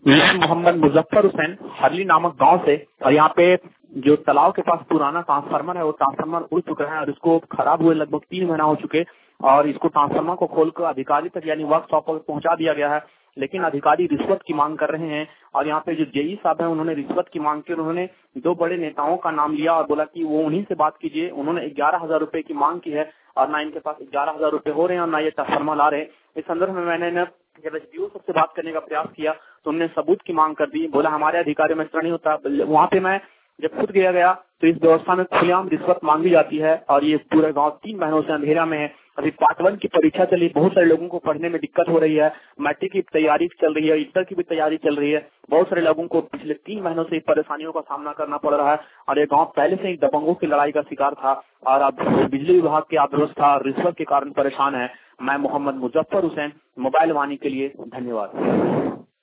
मैं मोहम्मद मुजफ्फर हुसैन हरली नामक गांव से, और यहाँ पे जो तालाब के पास पुराना ट्रांसफार्मर है वो ट्रांसफार्मर उड़ चुका है और इसको खराब हुए लगभग 3 महीना हो चुके, और इसको ट्रांसफार्मर को खोलकर अधिकारी तक यानी वर्कशॉप पर पहुंचा दिया गया है, लेकिन अधिकारी रिश्वत की मांग कर रहे हैं। और यहाँ पे जो जेई साहब है उन्होंने रिश्वत की मांग की, उन्होंने 2 बड़े नेताओं का नाम लिया और बोला कि वो उन्हीं से बात कीजिए। उन्होंने 11,000 रुपए की मांग की है और ना इनके पास 11,000 रुपए हो रहे हैं और ना ये ट्रांसफार्मर ला रहे हैं। इस संदर्भ में मैंने जब एसडीओ सबसे बात करने का प्रयास किया तो उन्होंने सबूत की मांग कर दी, बोला हमारे अधिकारियों में इस तरह नहीं होता। वहाँ पे मैं जब खुद गया तो इस व्यवस्था में खुलेआम रिश्वत मांगी जाती है और ये पूरे गांव 3 महीनों से अंधेरा में है। अभी पार्ट 1 की परीक्षा चली, बहुत सारे लोगों को पढ़ने में दिक्कत हो रही है, मैट्रिक की तैयारी चल रही है, इंटर की भी तैयारी चल रही है। बहुत सारे लोगों को पिछले 3 महीनों से परेशानियों का सामना करना पड़ रहा है और ये गांव पहले से ही दबंगों की लड़ाई का शिकार था और अब बिजली विभाग की अव्यवस्था और रिश्वत के कारण परेशान है। मैं मोहम्मद मुजफ्फर हुसैन, मोबाइल वाणी के लिए धन्यवाद।